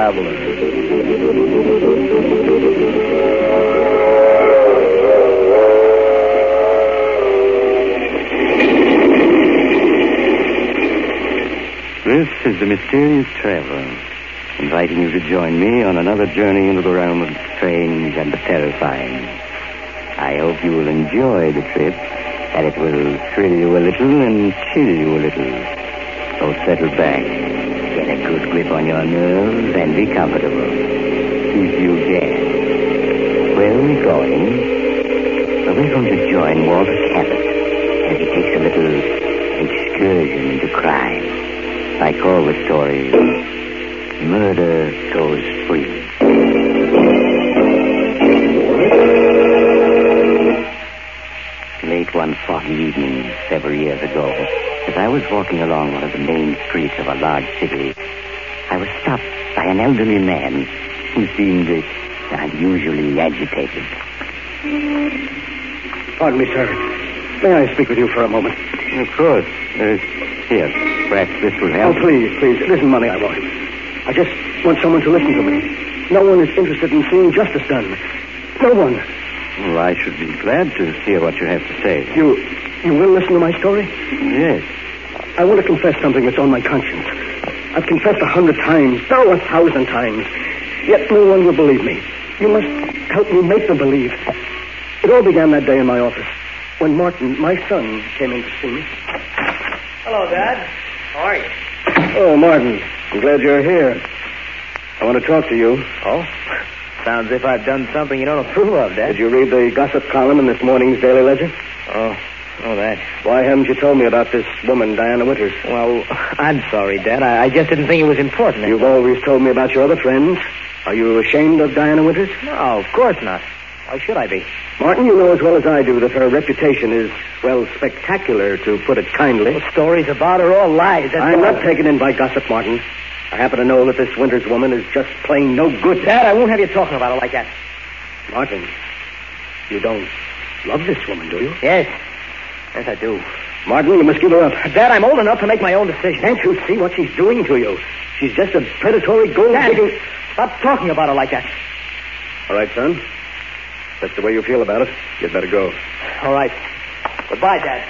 traveler. This is the Mysterious Traveler, inviting you to join me on another journey into the realm of the strange and the terrifying. I hope you will enjoy the trip, and it will thrill you a little and chill you a little. So settle back, get a good grip on your nerves, and be comfortable. If you can. Where are we going? Well, we're going to join Walter Cabot as he takes a little excursion into crime. I call the story Murder Goes Free. Late one foggy evening several years ago, as I was walking along one of the main streets of a large city, I was stopped by an elderly man who seemed unusually agitated. Pardon me, sir. May I speak with you for a moment? Of course. Here, perhaps this will help. Oh, please. It isn't money I want. I just want someone to listen to me. No one is interested in seeing justice done. No one. Well, I should be glad to hear what you have to say. You will listen to my story? Yes. I want to confess something that's on my conscience. I've confessed 100 times, 1,000 times. Yet no one will believe me. You must help me make them believe. It all began that day in my office when Martin, my son, came in to see me. Hello, Dad. How are you? Oh, Martin. I'm glad you're here. I want to talk to you. Oh? Sounds as if I've done something you don't approve of, Dad. Did you read the gossip column in this morning's Daily Ledger? Oh, that. Why haven't you told me about this woman, Diana Winters? Well, I'm sorry, Dad. I just didn't think it was important. You've always told me about your other friends. Are you ashamed of Diana Winters? No, of course not. Why should I be? Martin, you know as well as I do that her reputation is, well, spectacular, to put it kindly. Well, stories about her, all lies. I'm not taken in by gossip, Martin. I happen to know that this Winters woman is just plain no good. Dad, I won't have you talking about her like that. Martin, you don't love this woman, do you? Yes, I do. Martin, you must give her up. Dad, I'm old enough to make my own decision. Can't you see what she's doing to you? She's just a predatory gold-digging... Dad, stop talking about her like that. All right, son. If that's the way you feel about it, you'd better go. All right. Goodbye, Dad.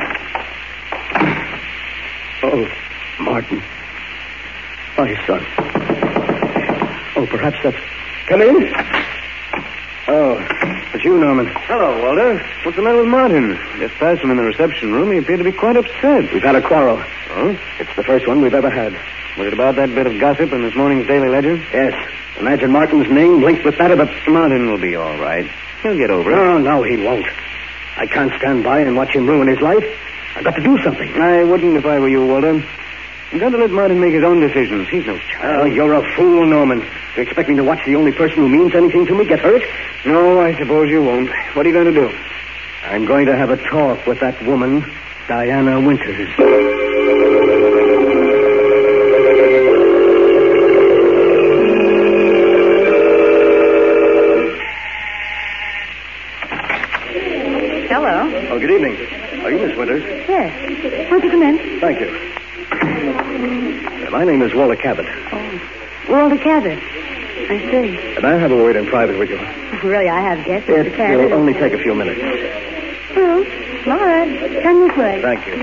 Oh, Martin. My son. Oh, perhaps that's... Come in. Oh, it's you, Norman. Hello, Walter. What's the matter with Martin? Just past him in the reception room. He appeared to be quite upset. We've had a quarrel. Oh? It's the first one we've ever had. Was it about that bit of gossip in this morning's Daily Ledger? Yes. Imagine Martin's name linked with that of a... Martin will be all right. He'll get over it. No, he won't. I can't stand by and watch him ruin his life. I've got to do something. I wouldn't if I were you, Walter. You've got to let Martin make his own decisions. He's no child. Oh, you're a fool, Norman. You expect me to watch the only person who means anything to me get hurt? No, I suppose you won't. What are you going to do? I'm going to have a talk with that woman, Diana Winters. Hello. Oh, good evening. Are you Miss Winters? Yes. Won't you come in? Thank you. My name is Walter Cabot. Oh, Walter Cabot. I see. And I have a word in private with you. Really, I have guessed It Mr. Cabot. will only take a few minutes. Well, all right. Come this way. Thank you.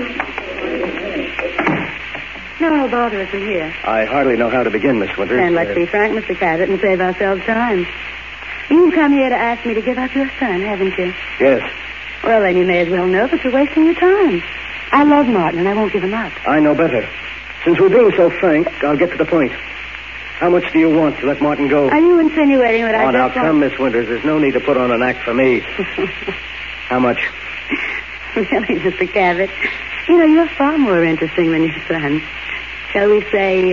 No bother us in here. I hardly know how to begin, Miss Winters. And let's be frank, Mr. Cabot, and save ourselves time. You've come here to ask me to give up your son, haven't you? Yes. Well, then you may as well know that you're wasting your time. I love Martin, and I won't give him up. I know better. Since we're being so frank, I'll get to the point. How much do you want to let Martin go? Are you insinuating that I Oh, just now, want... come, Miss Winters. There's no need to put on an act for me. How much? Really, Mr. Cabot, you know, you're far more interesting than your son. Shall we say,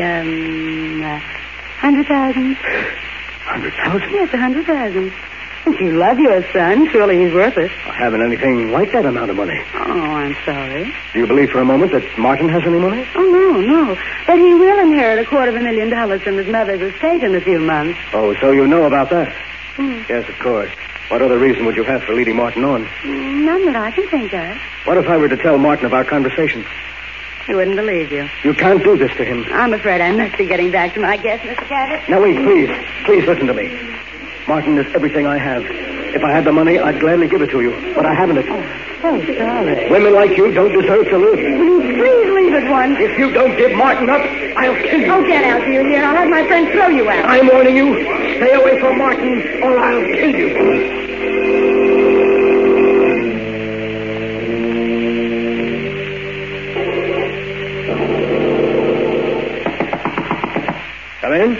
100,000? 100,000? Yes, 100,000. If you love your son, surely he's worth it. I haven't anything like that amount of money. Oh, I'm sorry. Do you believe for a moment that Martin has any money? Oh, no. But he will inherit $250,000 from his mother's estate in a few months. Oh, so you know about that? Hmm. Yes, of course. What other reason would you have for leading Martin on? None that I can think of. What if I were to tell Martin of our conversation? He wouldn't believe you. You can't do this to him. I'm afraid I must be getting back to my guest, Mr. Cabot. Now, wait, please. Please listen to me. Martin is everything I have. If I had the money, I'd gladly give it to you. But I haven't it. Oh, sorry. Women like you don't deserve to live. Will you please leave at once? If you don't give Martin up, I'll kill you. Oh, get out, do you hear? I'll have my friend throw you out. I'm warning you. Stay away from Martin, or I'll kill you. Come in.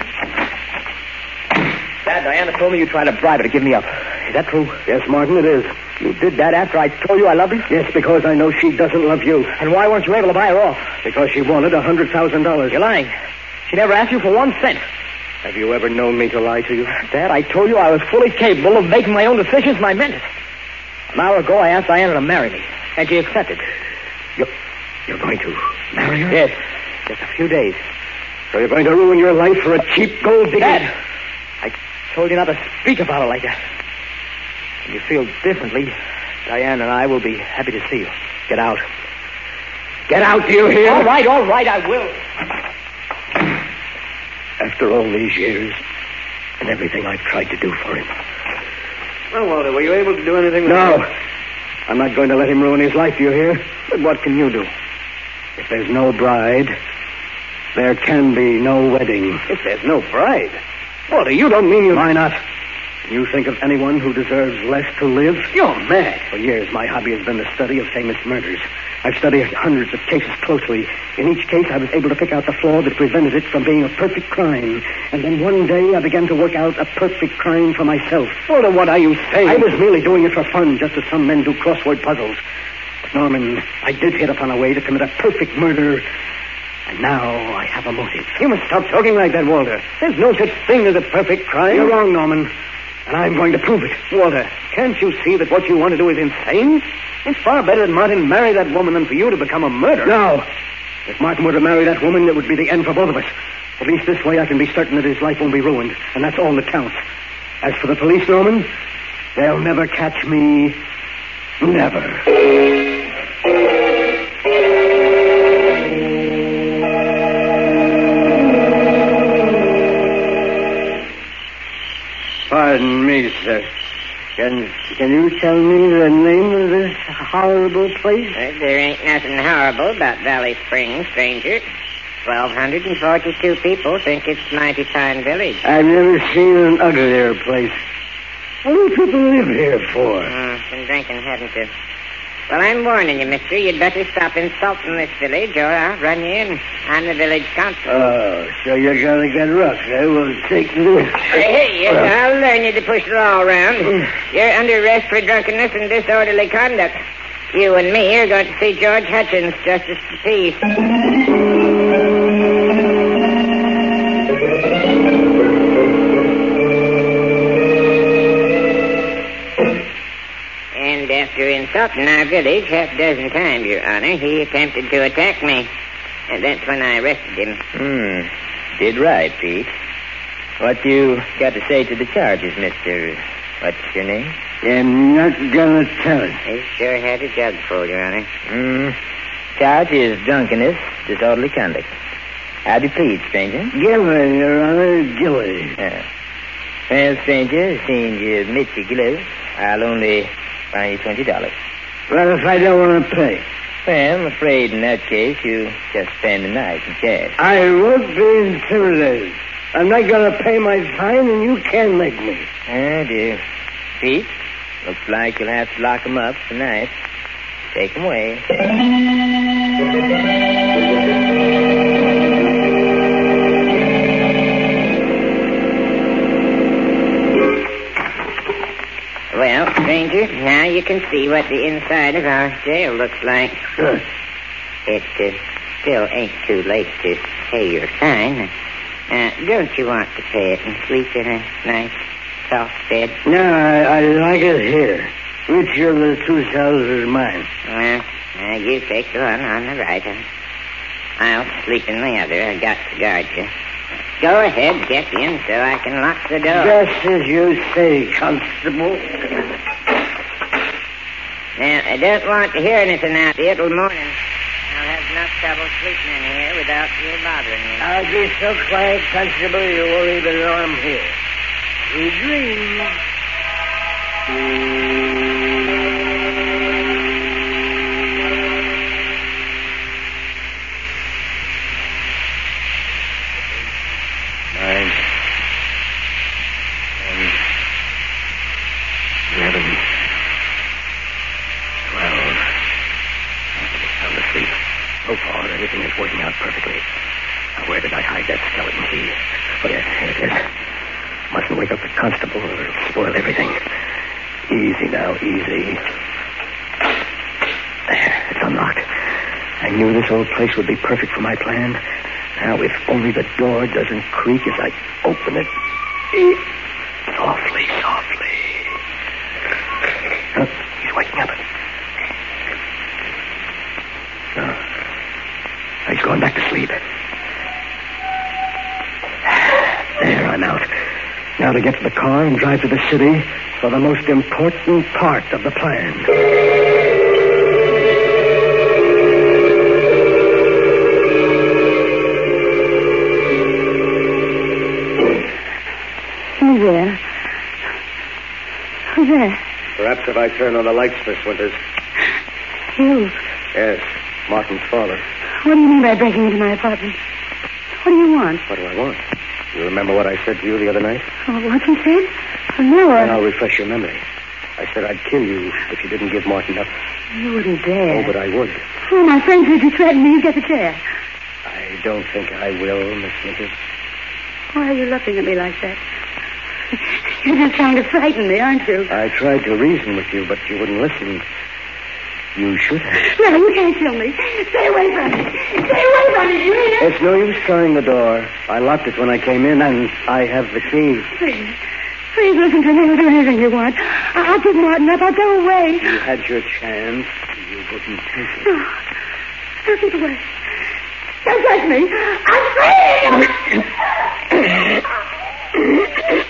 Dad, Diana told me you tried to bribe her to give me up. Is that true? Yes, Martin, it is. You did that after I told you I loved her? Yes, because I know she doesn't love you. And why weren't you able to buy her off? Because she wanted $100,000. You're lying. She never asked you for 1 cent. Have you ever known me to lie to you? Dad, I told you I was fully capable of making my own decisions, and I meant it. An hour ago, I asked Diana to marry me, and she accepted. You're going to marry her? Yes. Just a few days. So you're going to ruin your life for a cheap gold digger? Dad, I told you not to speak about it like that. When you feel differently, Diane and I will be happy to see you. Get out. Get out, do you hear? All right, I will. After all these years and everything I've tried to do for him. Well, Walter, were you able to do anything? No. I'm not going to let him ruin his life, do you hear? But what can you do? If there's no bride, there can be no wedding. If there's no bride? Walter, you don't mean you... Why not? Can you think of anyone who deserves less to live? You're mad. For years, my hobby has been the study of famous murders. I've studied hundreds of cases closely. In each case, I was able to pick out the flaw that prevented it from being a perfect crime. And then one day, I began to work out a perfect crime for myself. Walter, what are you saying? I was merely doing it for fun, just as some men do crossword puzzles. But, Norman, I did hit upon a way to commit a perfect murder. And now I have a motive. You must stop talking like that, Walter. There's no such thing as a perfect crime. You're wrong, Norman. And I'm going to prove it. Walter, can't you see that what you want to do is insane? It's far better that Martin marry that woman than for you to become a murderer. No. If Martin were to marry that woman, it would be the end for both of us. At least this way I can be certain that his life won't be ruined. And that's all that counts. As for the police, Norman, they'll never catch me. Never. Pardon me, sir. Can you tell me the name of this horrible place? There ain't nothing horrible about Valley Springs, stranger. 1,242 people think it's a mighty fine village. I've never seen an uglier place. What do people live here for? Been drinking, haven't you? Well, I'm warning you, mister. You'd better stop insulting this village, or I'll run you in. I'm the village council. Oh, so you're going to get rough, eh? Well, take this. Hey, I'll learn you to push the law around. You're under arrest for drunkenness and disorderly conduct. You and me are going to see George Hutchins, Justice of the Peace. And after insulting our village half a dozen times, Your Honor, he attempted to attack me. And that's when I arrested him. Did right, Pete. What you got to say to the charges, mister? What's your name? I'm not going to tell it. He sure had a jug full, Your Honor. Charge is drunkenness, disorderly conduct. How do you plead, stranger? Gilly, Your Honor, Gilly. Well, stranger, seeing you admit your guilt, I'll only fine you $20. Well, if I don't want to pay? Well, I'm afraid in that case you just spend the night in cash. I won't be intimidated. I'm not going to pay my fine, and you can't make me. Oh, dear. Pete, looks like you'll have to lock him up tonight. Take him away. Well, stranger, now you can see what the inside of our jail looks like. Good. It still ain't too late to pay your fine. Don't you want to pay it and sleep in a nice, soft bed? No, I like it here. Which of the two cells is mine? Well, you take the one on the right. I'll sleep in the other. I got to guard you. Go ahead, get in so I can lock the door. Just as you say, Constable. Now, I don't want to hear anything out here till morning. I'll have enough trouble sleeping in here without you bothering me. I'll be so quiet, Constable, you won't even know I'm here. You dream. So far, everything is working out perfectly. Now, where did I hide that skeleton key? Oh, yes, here it is. Mustn't wake up the constable or it'll spoil everything. Easy now, easy. There, it's unlocked. I knew this old place would be perfect for my plan. Now, if only the door doesn't creak as I open it. Softly, softly. Oh, he's waking up. No. He's going back to sleep. There, I'm out. Now to get to the car and drive to the city for the most important part of the plan. Who's there? Who's there? Perhaps if I turn on the lights, Miss Winters. You. Yes, Martin's father. What do you mean by breaking into my apartment? What do you want? What do I want? You remember what I said to you the other night? Oh, what you said? Oh, no, Then I'll refresh your memory. I said I'd kill you if you didn't give Martin up. You wouldn't dare. Oh, but I would. Oh, my friend said you threatened me. You get the chair. I don't think I will, Miss Winters. Why are you looking at me like that? You're just trying to frighten me, aren't you? I tried to reason with you, but you wouldn't listen. You should have. No, you can't kill me. Stay away from me. Stay away from me, you hear? It's no use trying the door. I locked it when I came in, and I have the key. Please listen to me. I'll do anything you want. I'll give Martin up. I'll go away. You had your chance. You wouldn't take it. No. Don't keep away. Don't touch me. I'm free.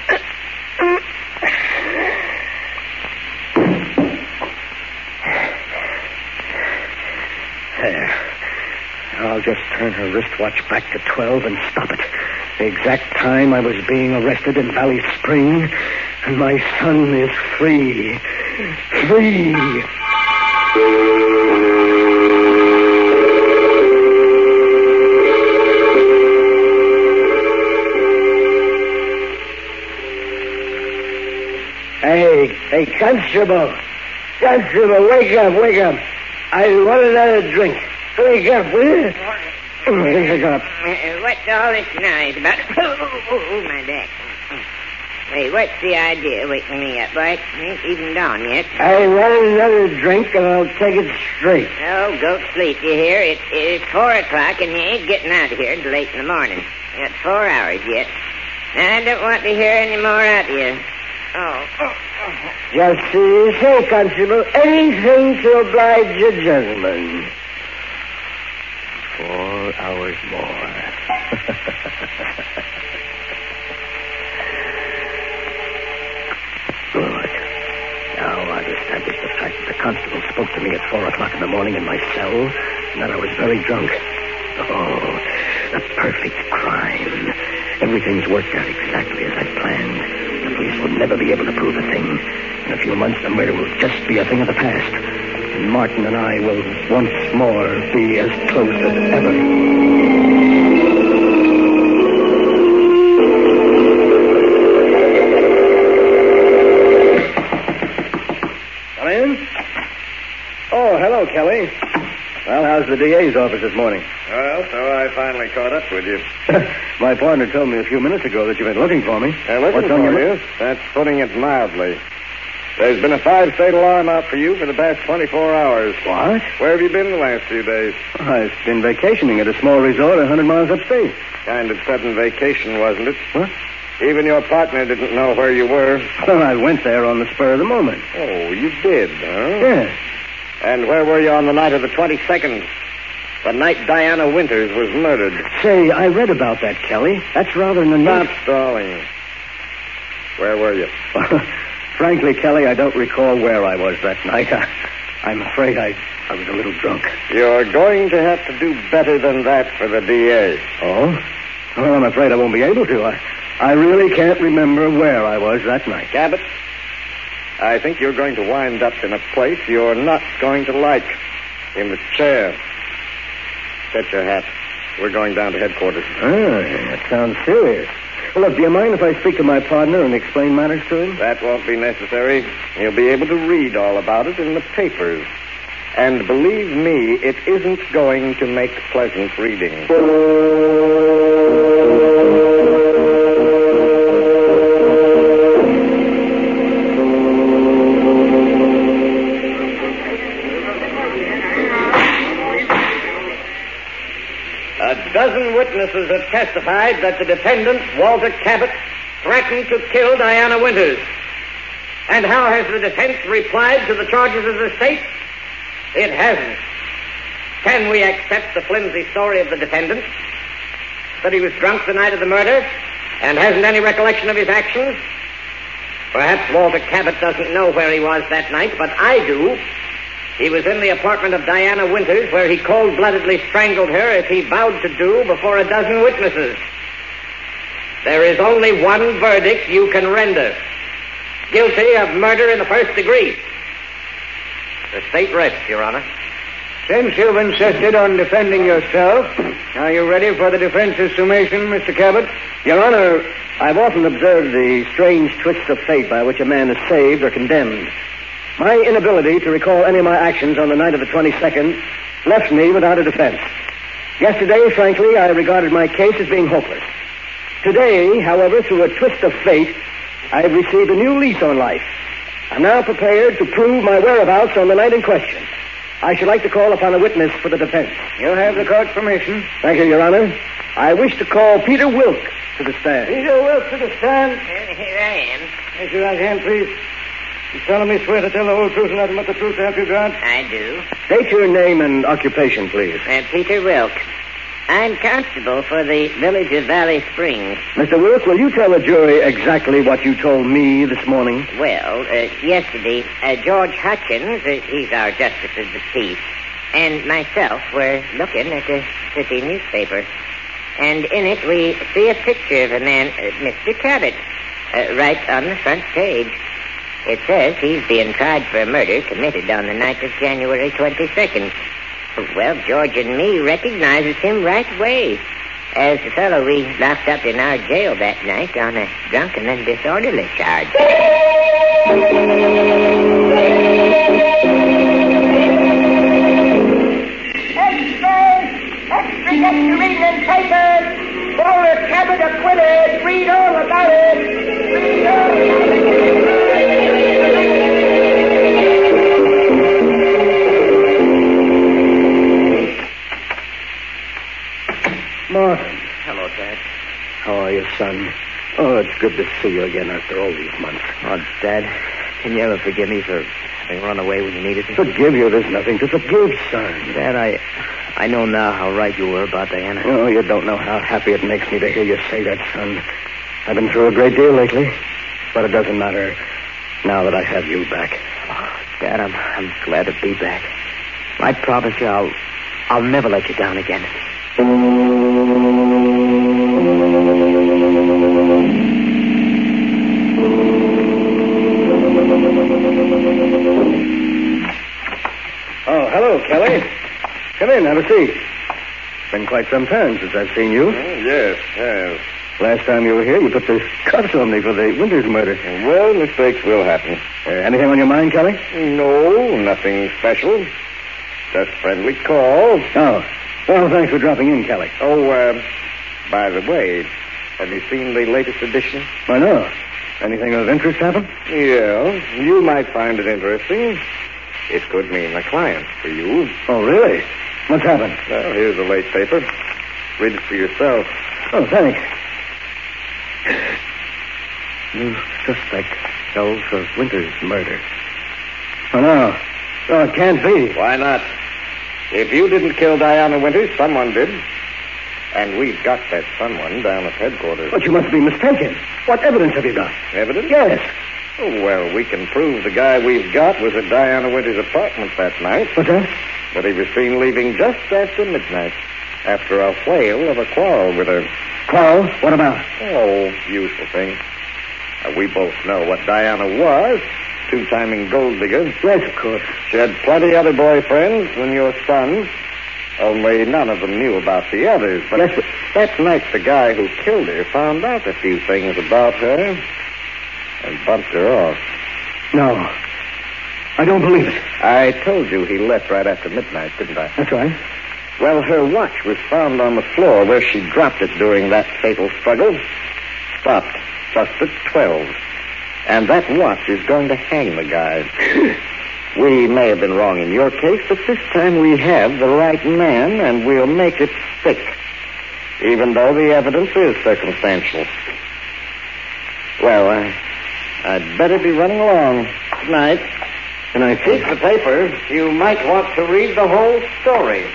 There. I'll just turn her wristwatch back to 12 and stop it. The exact time I was being arrested in Valley Spring, and my son is free. Free! Hey, Constable. Constable, wake up, wake up. I want another drink. Wake up, will you? Wake up. What's all this noise about? Oh, my back. Hey, what's the idea waking me up, boy? It ain't even dawn yet. I want another drink, and I'll take it straight. Oh, go to sleep, you hear? It's 4 o'clock, and you ain't getting out of here until late in the morning. You got 4 hours yet. I don't want to hear any more out of you. Oh. Just as you say, Constable. Anything to oblige your gentleman. 4 hours more. Good. Now I've established the fact that the constable spoke to me at 4 o'clock in the morning in my cell, and that I was very drunk. Oh, the perfect crime. Everything's worked out exactly as I planned. The police will never be able to prove a thing. In a few months, the murder will just be a thing of the past. And Martin and I will once more be as close as ever. Come in. Oh, hello, Kelly. Well, how's the DA's office this morning? Well, so I finally caught up with you. My partner told me a few minutes ago that you've been looking for me. Looking What's on for your you? That's putting it mildly. There's been a 5-state alarm out for you for the past 24 hours. What? Where have you been the last few days? I've been vacationing at a small resort 100 miles upstate. Kind of sudden vacation, wasn't it? What? Even your partner didn't know where you were. Well, I went there on the spur of the moment. Oh, you did, huh? Yes. And where were you on the night of the 22nd? The night Diana Winters was murdered. Say, I read about that, Kelly. That's rather an Stop stalling. Where were you? Frankly, Kelly, I don't recall where I was that night. I'm afraid I I was a little drunk. You're going to have to do better than that for the DA. Oh? Well, I'm afraid I won't be able to. I really can't remember where I was that night. Cabot, I think you're going to wind up in a place you're not going to like. In the chair. Get your hat. We're going down to headquarters. That sounds serious. Well, look, do you mind if I speak to my partner and explain matters to him? That won't be necessary. You'll be able to read all about it in the papers. And believe me, it isn't going to make pleasant reading. A dozen witnesses have testified that the defendant, Walter Cabot, threatened to kill Diana Winters. And how has the defense replied to the charges of the state? It hasn't. Can we accept the flimsy story of the defendant? That he was drunk the night of the murder and hasn't any recollection of his actions? Perhaps Walter Cabot doesn't know where he was that night, but I do. He was in the apartment of Diana Winters, where he cold-bloodedly strangled her as he vowed to do before a dozen witnesses. There is only one verdict you can render. Guilty of murder in the first degree. The state rests, Your Honor. Since you've insisted on defending yourself, are you ready for the defense's summation, Mr. Cabot? Your Honor, I've often observed the strange twists of fate by which a man is saved or condemned. My inability to recall any of my actions on the night of the 22nd left me without a defense. Yesterday, frankly, I regarded my case as being hopeless. Today, however, through a twist of fate, I have received a new lease on life. I'm now prepared to prove my whereabouts on the night in question. I should like to call upon a witness for the defense. You'll have the court's permission. Thank you, Your Honor. I wish to call Peter Wilk to the stand. Peter Wilk to the stand. Here I am. Raise your right hand, please. You solemnly swear to tell the whole truth and nothing but the truth to help you God? I do. State your name and occupation, please. Peter Wilk. I'm constable for the village of Valley Springs. Mr. Wilk, will you tell the jury exactly what you told me this morning? Well, yesterday, George Hutchins, he's our justice of the peace, and myself were looking at the city newspaper. And in it, we see a picture of a man, Mr. Cabot, right on the front page. It says he's being tried for a murder committed on the night of January 22nd. Well, George and me recognizes him right away as the fellow we locked up in our jail that night on a drunken and disorderly charge. Extra reading in papers. Walter Cabot acquitted. Read all about it. Read all about it. Martin. Hello, Dad. How are you, son? Oh, it's good to see you again after all these months. Oh, Dad, can you ever forgive me for having run away when you needed me? Forgive you? There's nothing to forgive, son. Dad, I know now how right you were about Diana. Oh, you don't know how happy it makes me to hear you say that, son. I've been through a great deal lately, but it doesn't matter now that I have you back. Oh, Dad, I'm glad to be back. I promise you I'll never let you down again. Oh, hello, Kelly. Come in, have a seat. It's been quite some time since I've seen you. Yes. Last time you were here, you put the cuffs on me for the Winters murder. Well, mistakes will happen. Anything on your mind, Kelly? No, nothing special. Just friendly call. Oh. Well, thanks for dropping in, Kelly. Oh, by the way, have you seen the latest edition? I know. Anything of interest happen? Yeah, you might find it interesting. It could mean a client for you. Oh, really? What's happened? Well, here's the late paper. Read it for yourself. Oh, thanks. New suspect held for Winters' murder. Oh, no. Oh, it can't be. Why not? If you didn't kill Diana Winters, someone did. And we've got that someone down at headquarters. But you must be mistaken. What evidence have you got? Evidence? Yes. Oh, well, we can prove the guy we've got was at Diana Winters' apartment that night. What's that? but he was seen leaving just after midnight, after a whale of a quarrel with her. Quarrel? What about? Oh, usual thing. We both know what Diana was. Two-timing gold digger. Yes, of course. She had plenty other boyfriends than your son. Only none of them knew about the others. But yes, that night, the guy who killed her found out a few things about her and bumped her off. No. I don't believe it. I told you he left right after midnight, didn't I? That's right. Well, her watch was found on the floor where she dropped it during that fatal struggle. Stopped just at 12. And that watch is going to hang the guy. We may have been wrong in your case, but this time we have the right man, and we'll make it stick. Even though the evidence is circumstantial. Well, I'd better be running along. Good night. Good night. Keep the paper. You might want to read the whole story.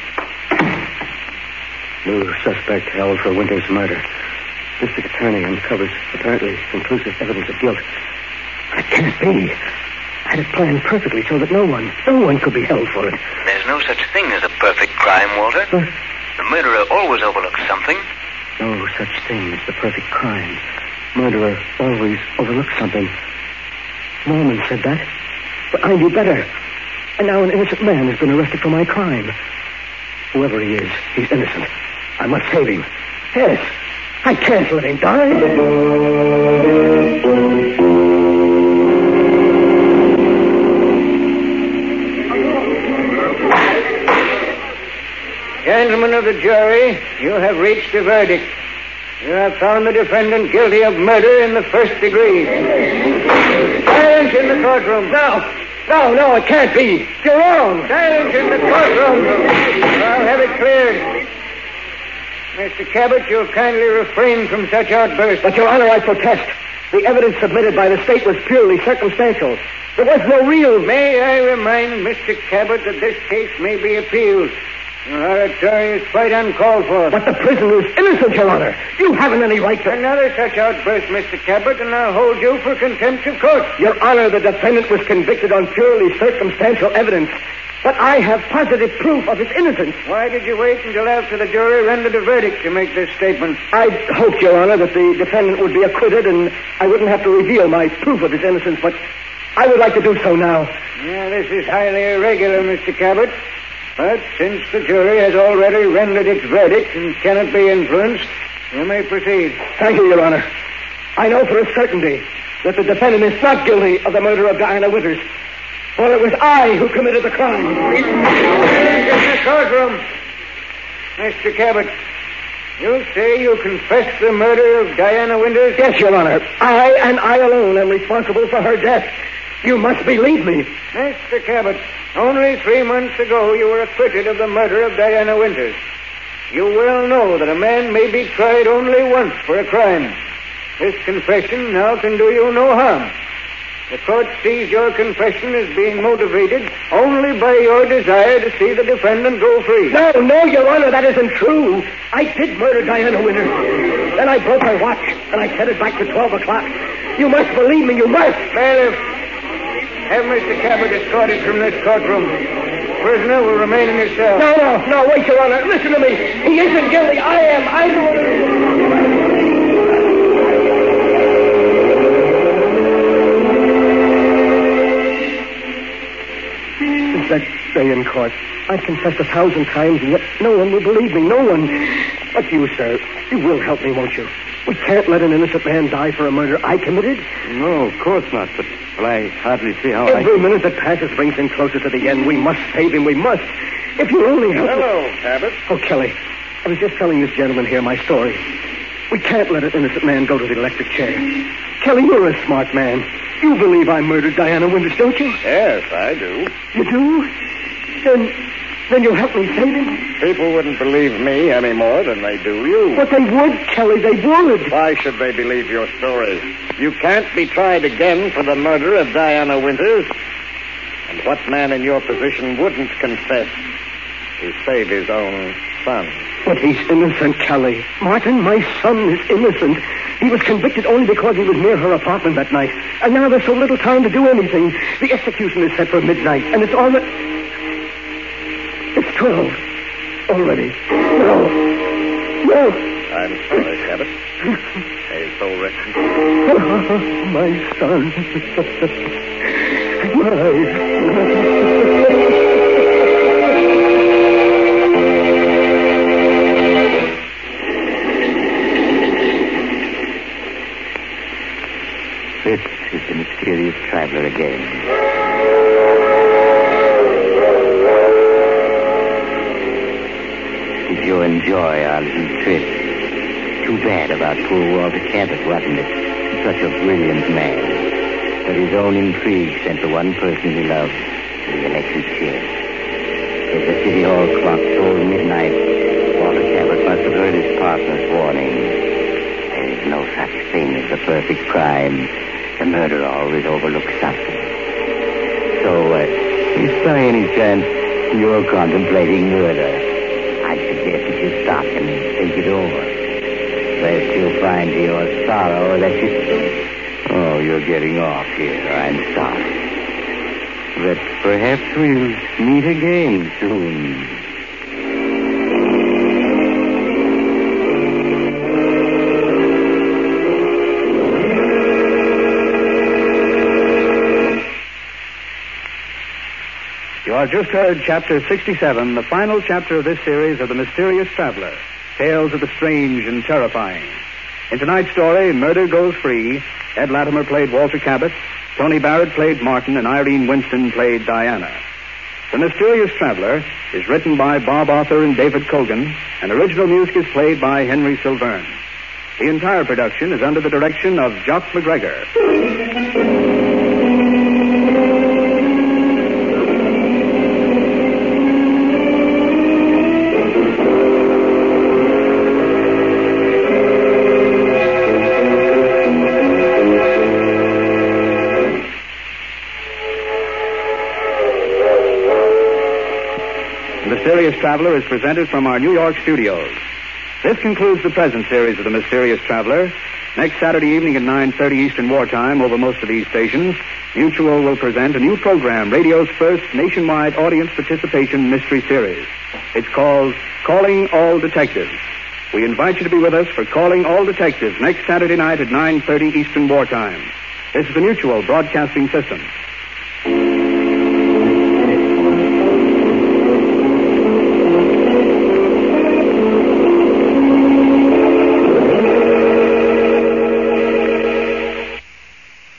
New suspect held for Winters' murder. District Attorney uncovers apparently conclusive evidence of guilt. That can't be. I had it planned perfectly so that no one could be held for it. There's no such thing as a perfect crime, Walter. But the murderer always overlooks something. no such thing as the perfect crime. Murderer always overlooks something. Norman said that. But I knew better. And now an innocent man has been arrested for my crime. Whoever he is, he's innocent. I must save him. Yes. I can't let him die. Gentlemen of the jury, you have reached a verdict. You have found the defendant guilty of murder in the first degree. Silence in the courtroom. No, it can't be. You're wrong. Silence in the courtroom. I'll have it cleared. Mr. Cabot, you'll kindly refrain from such outbursts. But, Your Honor, I protest. The evidence submitted by the state was purely circumstantial. There was no real... May I remind Mr. Cabot that this case may be appealed. Your oratory is quite uncalled for. But the prisoner is innocent, Your Honor. You haven't any right to... Another such outburst, Mr. Cabot, and I'll hold you for contempt of court. Your Honor, the defendant was convicted on purely circumstantial evidence. But I have positive proof of his innocence. Why did you wait until after the jury rendered a verdict to make this statement? I hoped, Your Honor, that the defendant would be acquitted and I wouldn't have to reveal my proof of his innocence, but I would like to do so now. Yeah, this is highly irregular, Mr. Cabot. But since the jury has already rendered its verdict and cannot be influenced, you may proceed. Thank you, Your Honor. I know for a certainty that the defendant is not guilty of the murder of Diana Winters, for it was I who committed the crime. In the courtroom. Mr. Cabot, you say you confessed the murder of Diana Winters? Yes, Your Honor. I and I alone am responsible for her death. You must believe me. Mr. Cabot, only 3 months ago you were acquitted of the murder of Diana Winters. You well know that a man may be tried only once for a crime. This confession now can do you no harm. The court sees your confession as being motivated only by your desire to see the defendant go free. No, Your Honor, that isn't true. I did murder Diana Winters. Then I broke her watch, and I set it back to 12 o'clock. You must believe me, you must. Bailiff, have Mr. Cabot escorted from this courtroom. Prisoner will remain in his cell. No, wait, Your Honor. Listen to me. He isn't guilty. I am. I'm the one. Since that day in court, I've confessed 1,000 times, and yet no one will believe me. No one. But you, sir, you will help me, won't you? We can't let an innocent man die for a murder I committed. No, of course not, but I hardly see how Every minute that passes brings him closer to the end. We must save him. We must. If you'll only help Hello, me... Cabot. Oh, Kelly, I was just telling this gentleman here my story. We can't let an innocent man go to the electric chair. Kelly, you're a smart man. You believe I murdered Diana Winters, don't you? Yes, I do. You do? Then you'll help me save him? People wouldn't believe me any more than they do you. But they would, Kelly, they would. Why should they believe your story? You can't be tried again for the murder of Diana Winters. And what man in your position wouldn't confess to save his own son? But he's innocent, Kelly. Martin, my son is innocent. He was convicted only because he was near her apartment that night. And now there's so little time to do anything. The execution is set for midnight, and it's 12. Already. No. I'm sorry, Cabot. May his soul rest in peace. Oh, my son. This is the mysterious traveler again. Did you enjoy our little trip? Too bad about poor Walter Cabot, wasn't it? Such a brilliant man. But his own intrigue sent the one person he loved to the electric chair. As the city hall clock tolled midnight, Walter Cabot must have heard his partner's warning. There is no such thing as a perfect crime. The murderer always overlooks something. So, if by any chance you're contemplating murder, I'd suggest that you stop and think it over. Lest you'll find to your sorrow that you... Oh, you're getting off here. I'm sorry. But perhaps we'll meet again soon. You have just heard Chapter 67, the final chapter of this series of The Mysterious Traveler, Tales of the Strange and Terrifying. In tonight's story, Murder Goes Free, Ed Latimer played Walter Cabot, Tony Barrett played Martin, and Irene Winston played Diana. The Mysterious Traveler is written by Bob Arthur and David Colgan, and original music is played by Henry Silverne. The entire production is under the direction of Jock McGregor. Mysterious Traveler is presented from our New York studios. This concludes the present series of The Mysterious Traveler. Next Saturday evening at 9:30 Eastern Wartime over most of these stations, Mutual will present a new program, radio's first nationwide audience participation mystery series. It's called Calling All Detectives. We invite you to be with us for Calling All Detectives next Saturday night at 9:30 Eastern Wartime. This is the Mutual Broadcasting System.